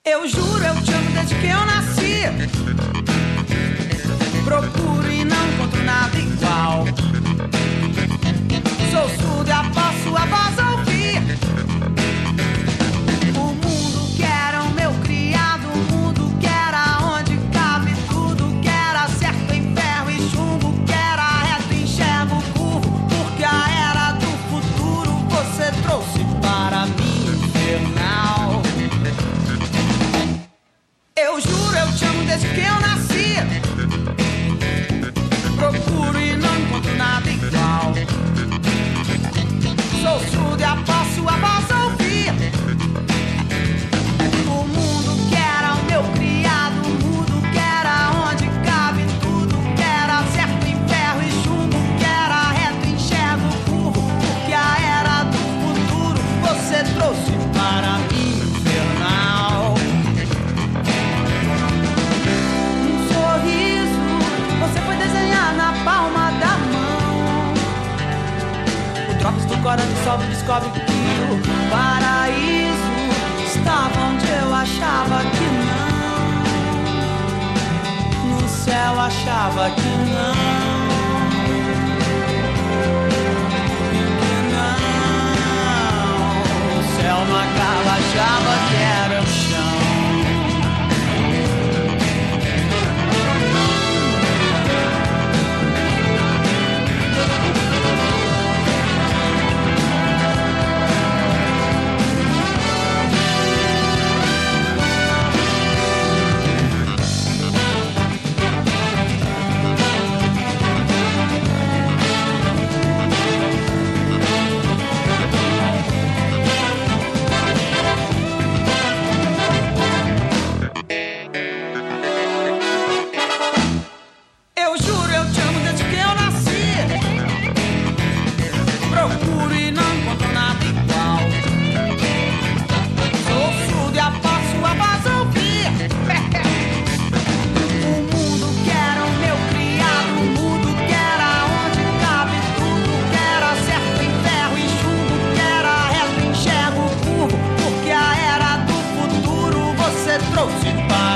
Eu juro, eu te amo desde que eu nasci. Procuro e não encontro nada igual. Sou surdo e aposto a voz ouvir. O mundo que era o meu criado, o mundo que era onde cabe tudo, que era certo em ferro e chumbo, que era reto, enxergo curvo, porque a era do futuro você trouxe para mim, infernal. Eu juro, eu te amo desde que eu nasci. Procuro e não encontro nada igual. Sou surdo e aposto a voz ouvir. O mundo que era o meu criado, o mundo que era onde cabe tudo, que era certo em ferro e chumbo, que era reto, enxergo curvo, porque a era do futuro você trouxe para mim, infernal. Um sorriso você foi desenhar na palma da mão. O drops do corante sobe e descobre que o paraíso estava onde eu achava que não. No céu achava que não. Que não. O céu na cala achava que era o chão. Eu juro, eu te amo desde que eu nasci. Procuro e não encontro nada igual. Sou surdo e aposto a voz ouvir. O mundo que era o meu criado, o mundo que era onde cabe tudo, que era certo em ferro e chumbo, que era reto, enxergo curvo, porque a era do futuro você trouxe para